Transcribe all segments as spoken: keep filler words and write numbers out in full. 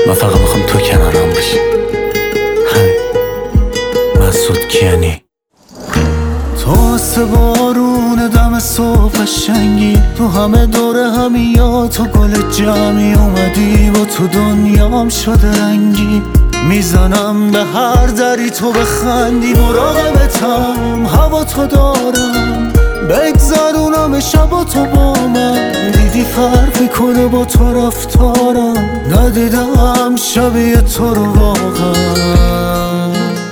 من فقط میخوام تو کنارم باشی. همین مسعود کیانی. تو واسه بارون دم صبح قشنگی، تو همه دوره همین یا تو گل جمعی اومدی و تو دنیام شده رنگی. میزنم به هر دری تو بخندی، مراقبتم هوا تو دارم، بگذرونم شب و تو با من. دیدی فرق میکنه با تو رفتارم، ندیدم شبیه تو رو واقعا.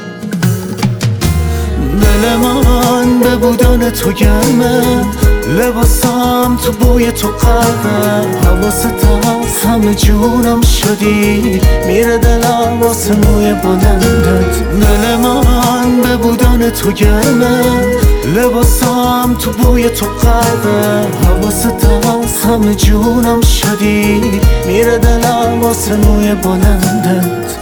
دل من به بودن تو گرمه، لباسم تو بوی تو قلبه. حواست هست همه جونم شدی، میره دلم واسه موی بلندت. دل من به بودن تو گرمه، لباسم تو بوی تو قلبه. حواست هست همه جونم شدی، میره دلم واسه موی بلندت.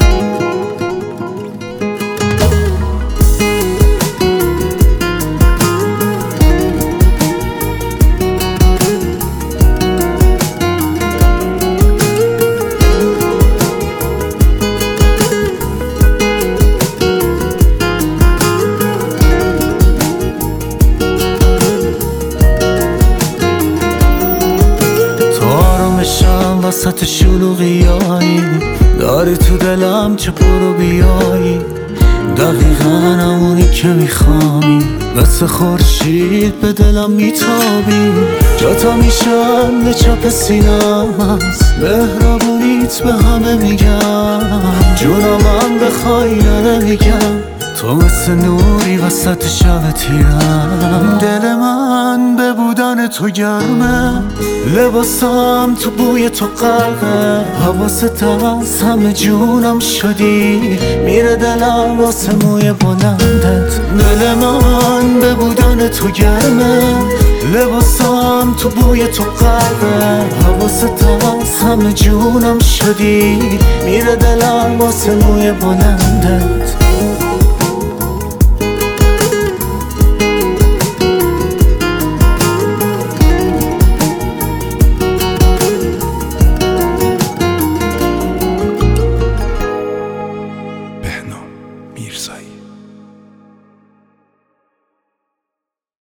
وسط شلوغیایی داری تو دلم چه برو بیایی، دقیقا همونی که میخوایی. مثل خورشید به دلم میتابی، جاتا میشم به چپ سینم هست. مهربونیت به همه میگم، جونم بخوای نمیگم. تو مثل نوری وسط شب تیرم، دل من به بودن تو گرمه، لباسم تو بوی تو قلبه. حواست هست همه جونم شدی، میره دلم واسه موی بلندت. دل من به بودن تو گرمه، لباسم تو بوی تو قلبه. حواست هست همه جونم شدی، میره دلم واسه موی بلندت.